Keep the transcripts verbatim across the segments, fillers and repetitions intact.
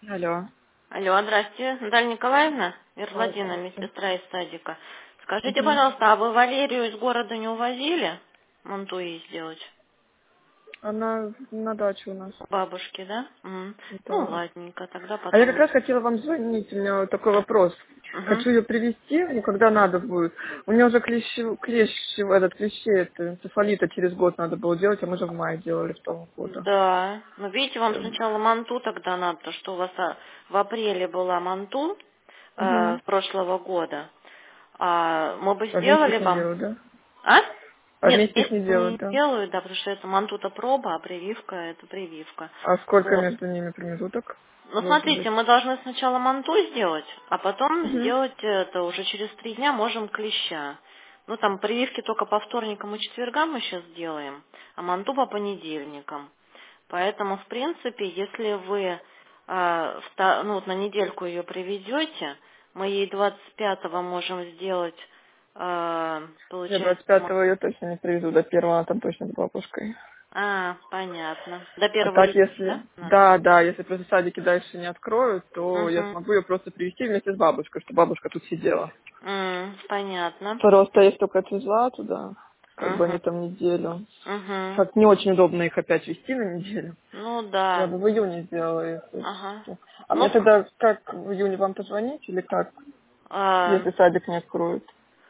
Алло. Алло, здрасте, Наталья Николаевна, А, Ирвладина, здравствуйте. медсестра из садика. Скажите, Мгм. пожалуйста, а вы Валерию из города не увозили? Мантуи сделать? Она на даче у нас. Бабушки, да? М. Ну, Да. ладненько, тогда А я как потом. раз хотела вам звонить, у меня вот такой вопрос. Угу. Хочу ее привезти, ну, когда надо будет. У нее уже клещи, клещ, этот, клещей, это, энцефалита через год надо было делать, а мы же в мае делали в том году. Да. Ну, видите, вам сначала манту тогда надо, потому что у вас а, в апреле была манту э, Угу. прошлого года. А мы бы А вместе сделали их не вам. делают, да? А? А Нет, вместе их вместе не не делают, да? делаю, да, потому что это мантута проба, а прививка это прививка. А сколько Вот. между ними промежуток Ну, должен быть? смотрите, мы должны сначала манту сделать, а потом Угу. сделать это уже через три дня можем клеща. Ну, там прививки только по вторникам и четвергам мы сейчас делаем, а манту по понедельникам. Поэтому, в принципе, если вы а, вта- ну, вот на недельку ее приведете, мы ей двадцать пятого можем сделать, а, Я получается, двадцать пятого ее точно не привезу, до первого она там точно с бабушкой. а, понятно. До А первого так, июня, если... да, надо? Да, да, если просто садики дальше не откроют, то я Угу. смогу ее просто привезти вместе с бабушкой, чтобы бабушка тут сидела. М, понятно. Просто если только отвезла туда, как бы Угу. они там неделю. Угу. Как не очень удобно их опять везти на неделю. Ну Я да. бы в июне сделала, если Ага. что. А Ну, мне тогда как в июне вам позвонить или как, а, если садик не откроют?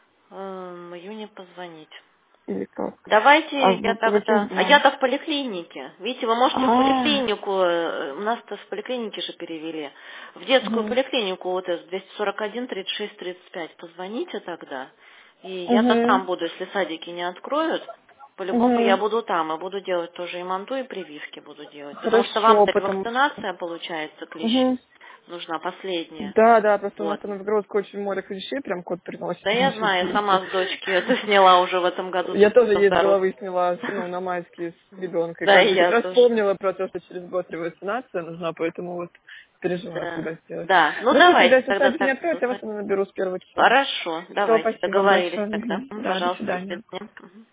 эм, в июне позвонить. Или как? А Давайте я ну, по каким тогда... А дням? я-то в поликлинике. Видите, вы можете в А, поликлинику... э, Нас-то в поликлинике же перевели. В детскую угу, поликлинику вот эту двести сорок один тридцать шесть тридцать пять. Позвоните тогда. И я-то угу, там буду, если садики не откроют. По-любому я угу. буду там и буду делать тоже и манту, и прививки буду делать. Потому что Хорошо, вам-то потому что... вакцинация, получается, клещ Мгм. нужна последняя. Да, да, просто у нас Вот. там в Новгородске очень море клещей, прям кот Да приносит я очень знаю, я сильно. сама с дочки это сняла уже в этом году Я тоже ей с здоровье. головы сняла, ну, на майские с ребенком. И Да, как и бы как я раз тоже. вспомнила про то, что через год ревакцинация нужна, поэтому вот переживаю, Да. когда сделать. Да. Ну Хорошо, тогда давайте если тогда садик не так. откроет, я вас наберу с первого числа. Хорошо, Все, давайте. спасибо вам Договорились большое. тогда. Мгм. М, Да, до Пожалуйста, до свидания. свидания. Мгм.